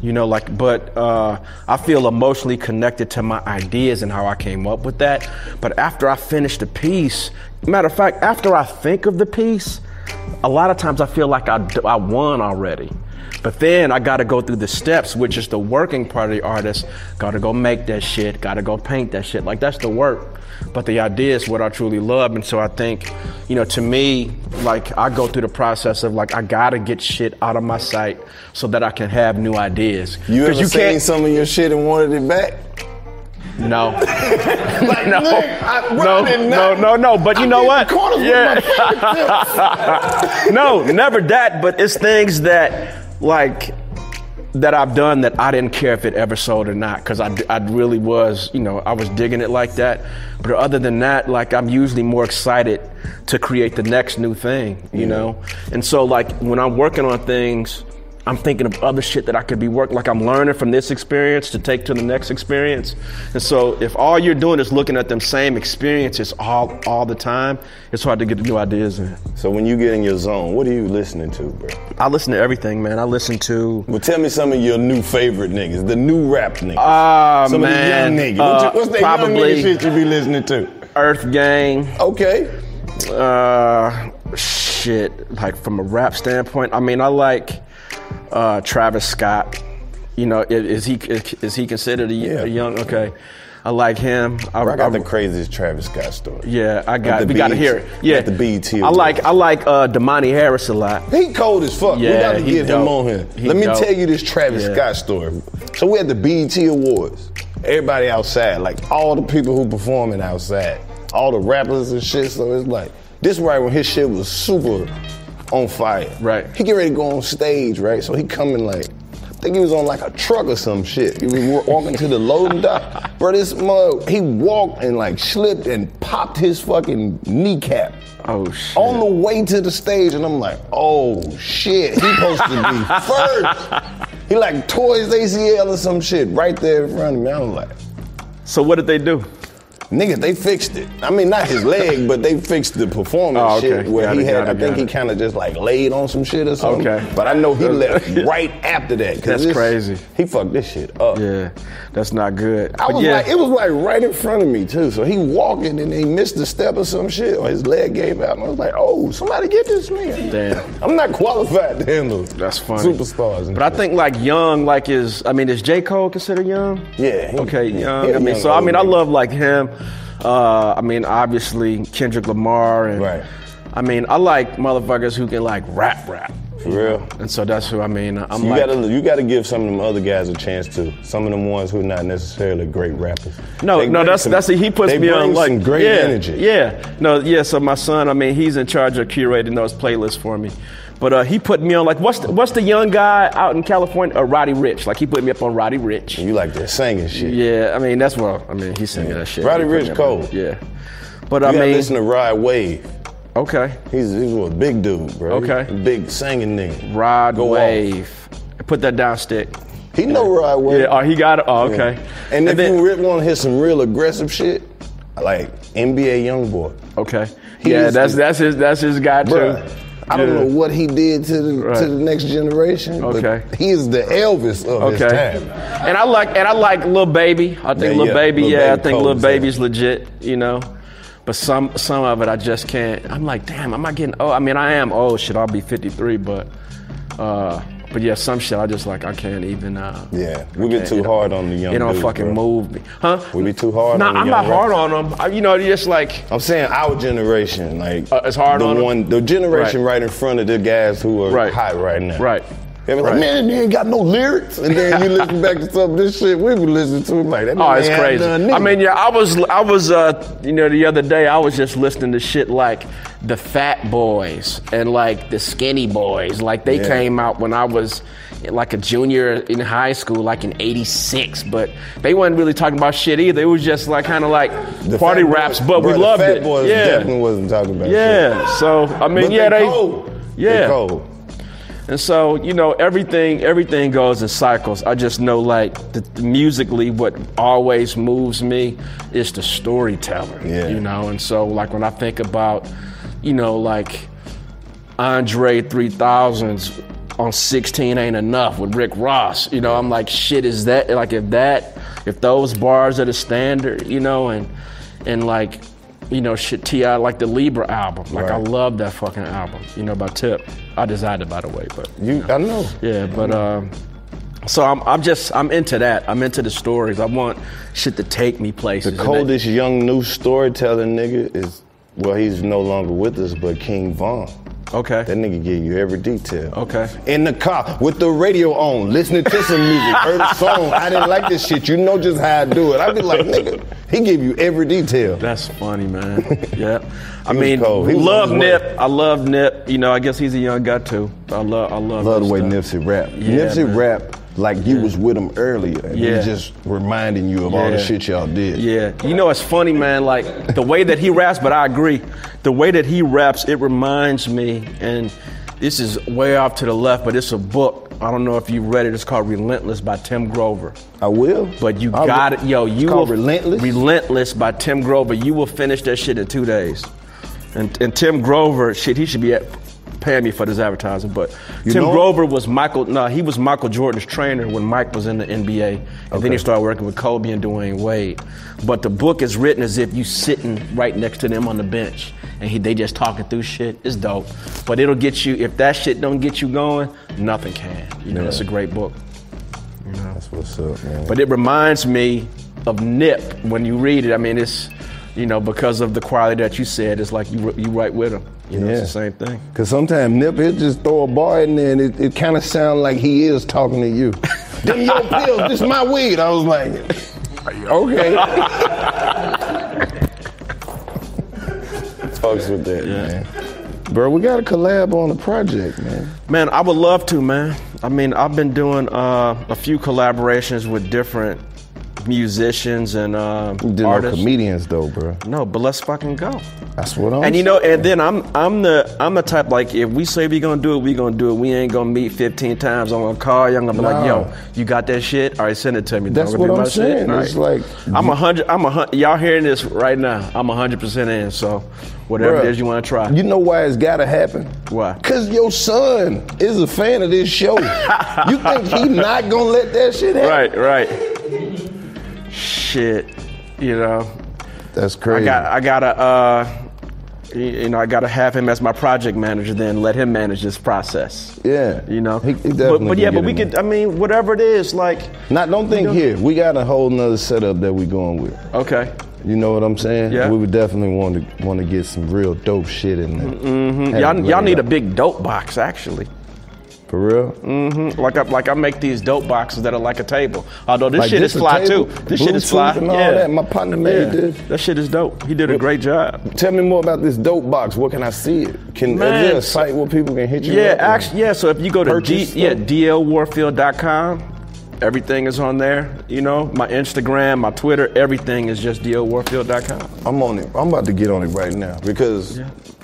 but I feel emotionally connected to my ideas and how I came up with that. But after I finish the piece, matter of fact, after I think of the piece, a lot of times I feel like I won already. But then I got to go through the steps, which is the working part of the artist. Got to go make that shit. Got to go paint that shit. Like, that's the work. But the idea is what I truly love. And so I think, you know, to me, like, I go through the process of, like, I got to get shit out of my sight so that I can have new ideas. You ever seen some of your shit and wanted it back? No. Like, no. No. But you know what? No, never that. But it's things that, like, that I've done that I didn't care if it ever sold or not, because I really was, you know, I was digging it like that. But other than that, like, I'm usually more excited to create the next new thing, you know? And so, like, when I'm working on things, I'm thinking of other shit that I could be working, like I'm learning from this experience to take to the next experience. And so if all you're doing is looking at them same experiences all the time, it's hard to get new ideas in. So when you get in your zone, what are you listening to, bro? I listen to everything, man. I listen to... Well, tell me some of your new favorite niggas, the new rap niggas. Some man. Of the young niggas. What's that young nigga shit you be listening to? Earth Gang. Okay. Shit, like from a rap standpoint, I mean, I like... Travis Scott, you know, is he considered a young? Okay, I like him. I got the craziest Travis Scott story. Yeah, we got to hear it. Yeah, the BET. I like Damani Harris a lot. He cold as fuck. Yeah, we got to get him on here. Let me tell you this Travis Scott story. So we had the BET Awards. Everybody outside, like all the people who performing outside, all the rappers and shit. So it's like this right when his shit was super on fire. Right. He get ready to go on stage, right? So he coming like, I think he was on like a truck or some shit. He was walking to the loading dock. Bro, this mug, he walked and like slipped and popped his fucking kneecap. Oh shit. On the way to the stage, and I'm like, oh shit, he supposed to be first. He like tore his ACL or some shit right there in front of me. I was like. So what did they do? Nigga, they fixed it. I mean, not his leg, but they fixed the performance shit where I think he kind of just like laid on some shit or something. Okay. But I know he left right after that. That's crazy. He fucked this shit up. Yeah, that's not good. It was like right in front of me too. So he walking and he missed a step or some shit, or his leg gave out. And I was like, oh, somebody get this nigga. Damn. I'm not qualified to handle that's funny. Superstars. But I think like young, like is J. Cole considered young? Yeah. Young. I mean, so I mean, I love like him. I mean, obviously Kendrick Lamar, and right. I mean, I like motherfuckers who can like rap. For real. And so that's who I mean. You gotta give some of them other guys a chance too. Some of them ones who are not necessarily great rappers. He puts me on like some great energy. Yeah. So my son, I mean, he's in charge of curating those playlists for me. But he put me on like what's the young guy out in California? Roddy Ricch. Like he put me up on Roddy Ricch. You like that singing shit? Yeah, I mean he's singing that shit. Roddy Ricch cold. Yeah, but I mean, listen to Rod Wave. Okay, he's a big dude, bro. Okay, he's a big singing nigga. Rod Wave. Put that down, Stick. He know Rod Wave. Yeah, he got it. Oh, okay. Yeah. And if you want to hear some real aggressive shit, like NBA YoungBoy. Okay. That's his guy too. Bruh, I don't know what he did to the next generation. Okay. But he is the Elvis of his time. And I like Lil Baby. I think Lil Baby. I think Lil Baby's legit. You know, but some of it I just can't. I'm like, damn, am I getting old? I mean, I am old. Shit, I'll be 53, but yeah, some shit I just like I can't even. We get too hard on the young. It don't fucking move me, huh? We be too hard. Nah, on the I'm young not hard on them. You know, just like I'm saying, our generation, like it's hard on them. The generation right in front of the guys who are hot right now. Right. They be like, man, you ain't got no lyrics. And then you listen back to some of this shit we be listening to, like that. Oh, it's crazy. I mean, yeah, I was, you know, the other day I was just listening to shit like the Fat Boys and like the Skinny Boys. Like they came out when I was like a junior in high school, like in '86. But they wasn't really talking about shit either. It was just like kind of like the party raps, but we loved it. The Fat Boys definitely wasn't talking about shit. Yeah. So I mean, but they cold. Yeah. They cold. And so, you know, everything goes in cycles. I just know, like, musically, what always moves me is the storyteller, you know? And so, like, when I think about, you know, like, Andre 3000's on 16 Ain't Enough with Rick Ross, you know, I'm like, shit, is that, like, if those bars are the standard, you know, and like, shit, T.I., like the Libra album. Like, Right. I love that fucking album, by Tip. I designed it, by the way, but. I know. Yeah, but, so I'm into that. I'm into the stories. I want shit to take me places. The coldest young new storytelling nigga is, well, he's no longer with us, but King Von. Okay. That nigga give you every detail. Okay. In the car, with the radio on, listening to some music, heard a song, I didn't like this shit, you know just how I do it. I'd be like, nigga, he give you every detail. That's funny, man. Yeah. I He mean, was cold. He was love on his Nip. way. I love Nip. I guess he's a young guy too. I love the way his stuff. Nipsey rap. Yeah, Nipsey man. rap like you was with him earlier. And Yeah. he just reminding you of all the Yeah. shit y'all did. Yeah. It's funny, man, like the way that he raps, but I agree. The way that he raps, it reminds me, and this is way off to the left, but it's a book. I don't know if you read it. It's called Relentless by Tim Grover. I will. But you got it. You It's called Relentless? Relentless by Tim Grover. You will finish that shit in 2 days. And Tim Grover, shit, he should be paying me for this advertising, but Tim Grover was Michael Jordan's trainer when Mike was in the NBA. And then he started working with Kobe and Dwayne Wade. But the book is written as if you sitting right next to them on the bench and they just talking through shit. It's dope. But it'll get you, if that shit don't get you going, nothing can. It's a great book. That's what's up, man. But it reminds me of Nip when you read it. I mean, it's, because of the quality that you said, it's like you right with him. It's the same thing. Because sometimes Nip, he'll just throw a bar in there and it kind of sounds like he is talking to you. Them your pills, this my weed. I was like, okay. Fucks with that, man. Bro, we got to collab on a project, man. Man, I would love to, man. I mean, I've been doing a few collaborations with different musicians and You did artists. no comedians though, bro. No, but let's fucking go. That's what I'm And saying. and then I'm the type, like, if we say we gonna do it, we gonna do it. We ain't gonna meet 15 times. I'm gonna call you. I'm gonna be like, yo, you got that shit? All right, send it to me. That's I'm gonna what do I'm my shit. saying. All It's right. like I'm 100. Y'all hearing this right now? I'm 100% in. So whatever Bruh, it is you want to try. You know why it's gotta happen? Why? Cause your son is a fan of this show. You think he not gonna let that shit happen? Right. Shit, That's crazy. I gotta have him as my project manager, then let him manage this process. Yeah. He definitely but can we get could. I mean, whatever it is, like. Don't think here. We got a whole nother setup that we going with. Okay. You know what I'm saying? Yeah. We would definitely want to get some real dope shit in there. Mm-hmm. Y'all need a big dope box, actually. For real? Mm-hmm. Like I make these dope boxes that are like a table. Although this Like shit this is fly a table? too. This shit is fly. Bluetooth and all that. My partner made this. That shit is dope. He did a great job. Tell me more about this dope box. Where can I see it? Is there a site where people can hit you up? So if you go to purchase stuff? dlwarfield.com, everything is on there. My Instagram, my Twitter, everything is just dlwarfield.com. I'm on it. I'm about to get on it right now because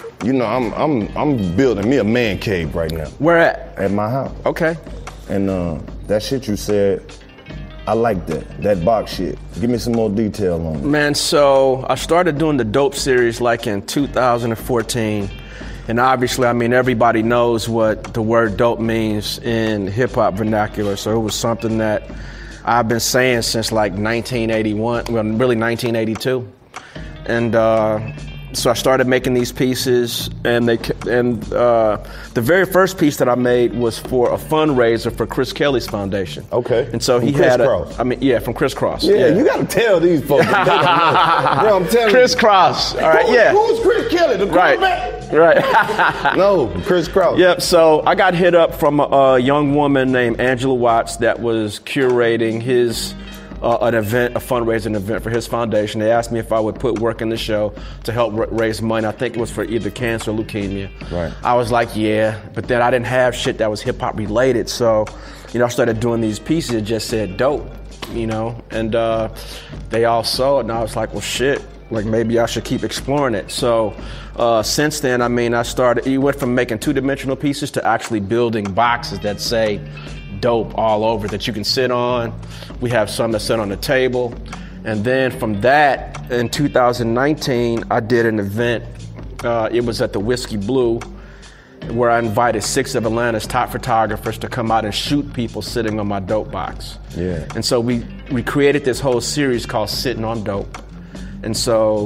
I'm building me a man cave right now. Where at? At my house. Okay. And that shit you said, I like that box shit. Give me some more detail on it. Man, so I started doing the dope series like in 2014. And obviously, I mean, everybody knows what the word dope means in hip hop vernacular. So it was something that I've been saying since like 1981, well, really 1982. And so I started making these pieces, and the very first piece that I made was for a fundraiser for Chris Kelly's foundation. Okay. And so From he had Crisscross. from Crisscross. Yeah, you gotta tell these folks. Bro, I'm telling Crisscross. All right, Who's Chris Kelly? The quarterback? Right. No, Crisscross. Yep, so I got hit up from a young woman named Angela Watts that was curating his an event, a fundraising event for his foundation. They asked me if I would put work in the show to help raise money. I think it was for either cancer or leukemia. Right. I was like, yeah, but then I didn't have shit that was hip hop related. So, I started doing these pieces that just said dope, and they all saw it, and I was like, well, shit. Like maybe I should keep exploring it. So since then, I mean, you went from making two-dimensional pieces to actually building boxes that say dope all over that you can sit on. We have some that sit on the table. And then from that, in 2019, I did an event. It was at the Whiskey Blue, where I invited 6 of Atlanta's top photographers to come out and shoot people sitting on my dope box. Yeah. And so we created this whole series called Sitting on Dope. And so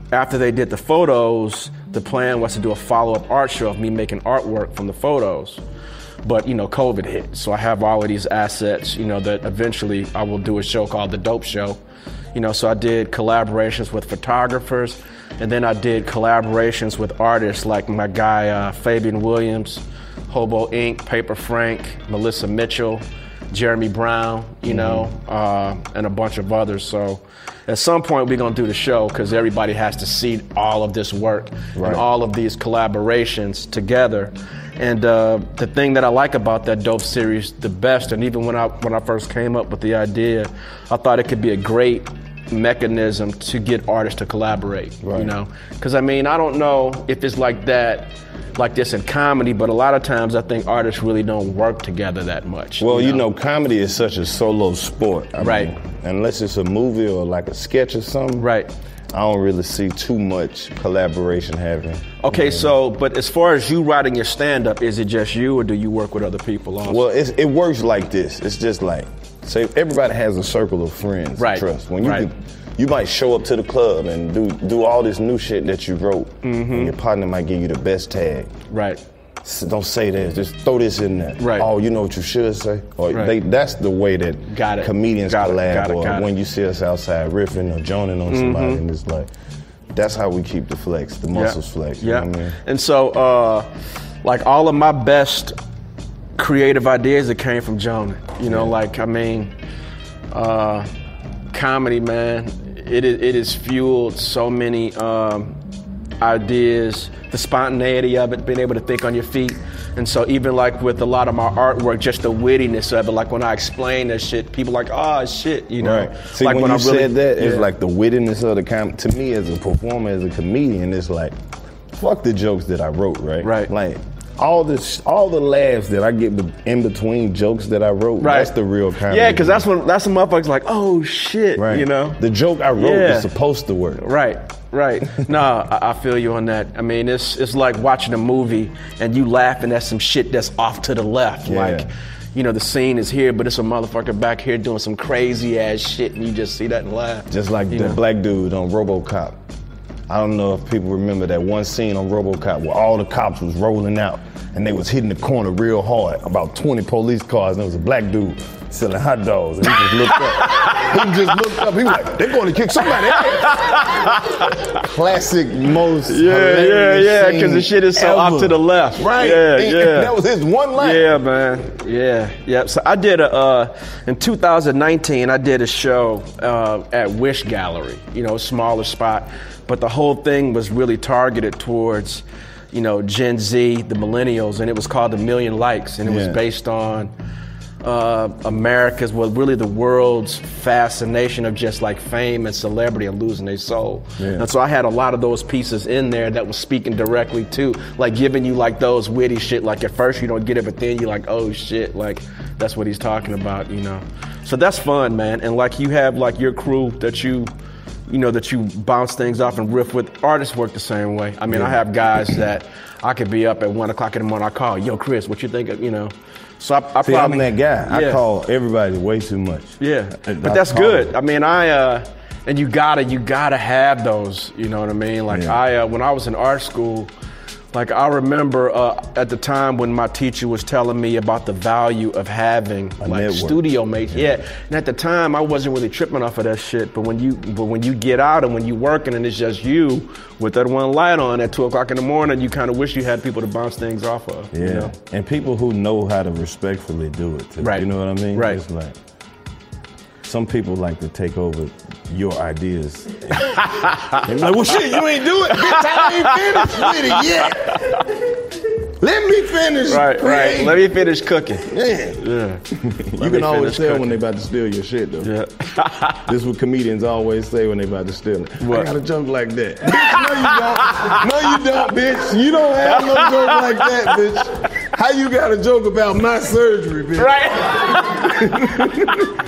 after they did the photos, the plan was to do a follow-up art show of me making artwork from the photos. But, COVID hit. So I have all of these assets, that eventually I will do a show called The Dope Show. So I did collaborations with photographers, and then I did collaborations with artists like my guy Fabian Williams, Hobo Inc., Paper Frank, Melissa Mitchell, Jeremy Brown, and a bunch of others. So at some point we're going to do the show because everybody has to see all of this work and all of these collaborations together. And the thing that I like about that Dope series the best, and even when I first came up with the idea, I thought it could be a great mechanism to get artists to collaborate, Because, I don't know if it's like this in comedy, but a lot of times I think artists really don't work together that much. Well, comedy is such a solo sport. I mean, unless it's a movie or like a sketch or something. Right. I don't really see too much collaboration happening. Okay, so, but as far as you writing your stand-up, is it just you or do you work with other people also? Well, it works like this. It's just like, say, everybody has a circle of friends, trust. When you might show up to the club and do all this new shit that you wrote, and your partner might give you the best tag. Right. Don't say this, just throw this in there. Right. Oh, you know what you should say? Or that's the way that comedians collab, or when you see us outside riffing or joning on somebody, and it's like, that's how we keep the flex, the muscles flex. You know what I mean? And so, like all of my best creative ideas that came from Jonan. Comedy, man, it is fueled so many ideas, the spontaneity of it, being able to think on your feet. And so even like with a lot of my artwork, just the wittiness of it, like when I explain that shit, people are like, oh shit, Right. See, like when you said that, it's like the wittiness of the comedy. To me, as a performer, as a comedian, it's like, fuck the jokes that I wrote, right? Right. Like, all the laughs that I get in between jokes that I wrote, that's the real comedy. Yeah, because that's when motherfuckers like, oh shit, The joke I wrote is supposed to work. Right. No, I feel you on that. I mean, it's like watching a movie and you laughing at some shit that's off to the left. Yeah. Like, the scene is here, but it's a motherfucker back here doing some crazy ass shit and you just see that and laugh. Just like the black dude on RoboCop. I don't know if people remember that one scene on RoboCop where all the cops was rolling out and they was hitting the corner real hard, about 20 police cars, and there was a black dude selling hot dogs, and he just looked up. He was like, they're going to kick somebody out. Classic, most hilarious scene because the shit is so ever. off to the left. Right. Yeah. That was his one line. Yeah, man. Yeah. So I did in 2019, I did a show at Wish Gallery, a smaller spot. But the whole thing was really targeted towards, Gen Z, the millennials, and it was called The Million Likes, and it was based on America's, really the world's fascination of just like fame and celebrity and losing their soul. Yeah. And so I had a lot of those pieces in there that was speaking directly to, like giving you like those witty shit, like at first you don't get it, but then you're like, oh shit, like that's what he's talking about, So that's fun, man. And like you have like your crew that you bounce things off and riff with. Artists work the same way. I mean, I have guys that I could be up at 1 o'clock in the morning. I call, yo, Chris, what you think of, So I See, probably, I'm that guy. I call everybody way too much. Yeah, but that's good. I mean, and you gotta have those. You know what I mean? Like when I was in art school, like I remember at the time when my teacher was telling me about the value of having like studio mates. Yeah, and at the time I wasn't really tripping off of that shit. But when you get out and when you working and it's just you with that one light on at 2 o'clock in the morning, you kind of wish you had people to bounce things off of. Yeah, and people who know how to respectfully do it too. Right. You know what I mean? Right. It's like some people like to take over your ideas. They're like, well, shit, you ain't do it. Bitch, I ain't finished with it yet. Let me finish. Right. Let me finish cooking. Yeah. You can always tell when they about to steal your shit, though. Yeah. This is what comedians always say when they about to steal it. What? I got a joke like that. Bitch, no, you don't, bitch. You don't have no joke like that, bitch. How you got a joke about my surgery, bitch? Right.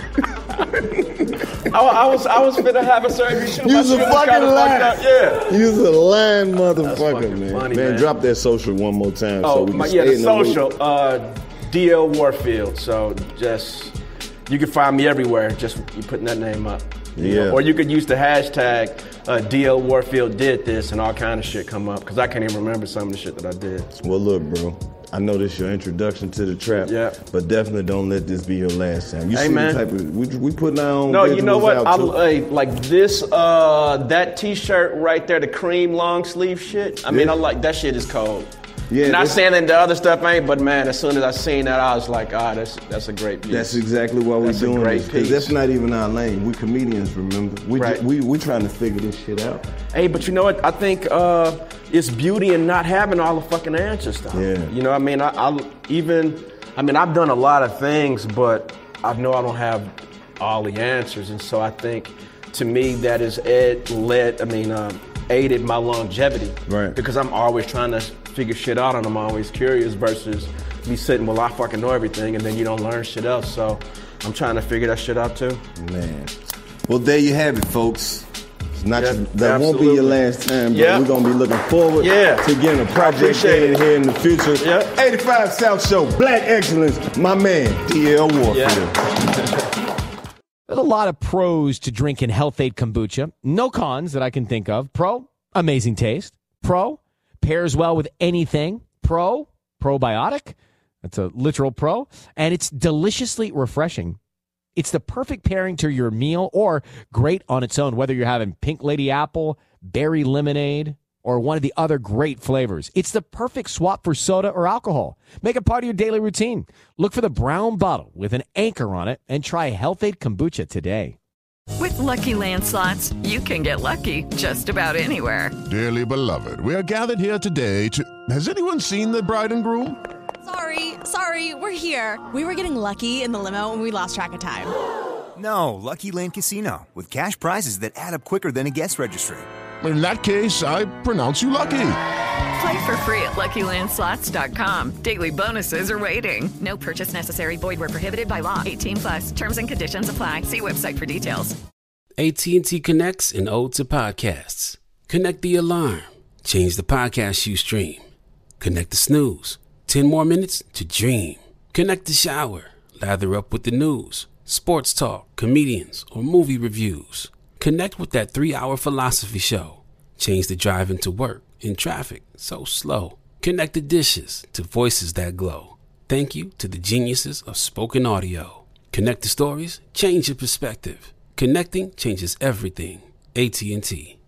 I was finna have a surgery. You's a fucking liar. Yeah. You's a lying motherfucker, man. Funny, man. Drop that social one more time. Oh, so we can the stay in social. The DL Warfield. So just, you can find me everywhere. Just you putting that name up. Yeah. Or you could use the hashtag D.L. Warfield did this and all kind of shit come up because I can't even remember some of the shit that I did. Well, look, bro. I know this is your introduction to the trap, but definitely don't let this be your last time. You see the type of we putting our own. No, you know what? Like this, that T-shirt right there, the cream long sleeve shit. I mean, I like that shit is cold. Yeah, not saying that the other stuff ain't, but man, as soon as I seen that, I was like, that's a great piece. That's exactly why we're doing this, because that's not even our lane. We comedians, remember? We trying to figure this shit out. Hey, but you know what? I think it's beauty in not having all the fucking answers, though. Yeah. You know, I mean, I've done a lot of things, but I know I don't have all the answers, and so I think, to me, that has aided my longevity. Right. Because I'm always trying to figure shit out, and I'm always curious versus me sitting, well, I fucking know everything, and then you don't learn shit else. So I'm trying to figure that shit out too. Man. Well, there you have it, folks. It's not that won't be your last time, but we're going to be looking forward to getting a project here in the future. 85 South Show, Black Excellence, my man, D.L. Warfield. There's a lot of pros to drinking Health-Ade kombucha. No cons that I can think of. Pro, amazing taste. Pro, pairs well with anything. Pro, probiotic. That's a literal pro. And it's deliciously refreshing. It's the perfect pairing to your meal or great on its own, whether you're having pink lady apple, berry lemonade, or one of the other great flavors. It's the perfect swap for soda or alcohol. Make it part of your daily routine. Look for the brown bottle with an anchor on it and try Health-Ade kombucha today. With Lucky Land Slots, you can get lucky just about anywhere. Dearly beloved, we are gathered here today to... Has anyone seen the bride and groom? Sorry, we're here. We were getting lucky in the limo and we lost track of time. No, Lucky Land Casino, with cash prizes that add up quicker than a guest registry. In that case, I pronounce you lucky. Play for free at LuckyLandSlots.com. Daily bonuses are waiting. No purchase necessary. Void where prohibited by law. 18+. Terms and conditions apply. See website for details. AT&T connects an ode to podcasts. Connect the alarm. Change the podcast you stream. Connect the snooze. 10 more minutes to dream. Connect the shower. Lather up with the news, sports talk, comedians, or movie reviews. Connect with that 3-hour philosophy show. Change the drive into work in traffic so slow. Connect the dishes to voices that glow. Thank you to the geniuses of spoken audio. Connect the stories, change your perspective. Connecting changes everything. AT&T.